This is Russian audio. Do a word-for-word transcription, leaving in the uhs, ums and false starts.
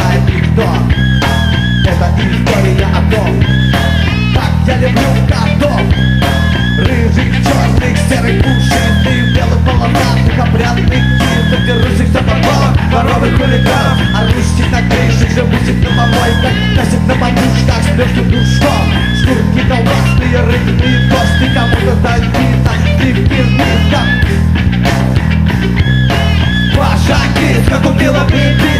знает никто. Это история о том, как я люблю котов. Рыжих, черных, серых, пушистых, белых, полосатых, обрядных, чистых, дерущих за бабок, воровых хулиганов, орущих на крышах, живущих на помойках, носит на подушках с легким душком. Шкурки колбасные, рыбные кости, кому-то забито, сливки в мисках. Ваша киска купила бензин.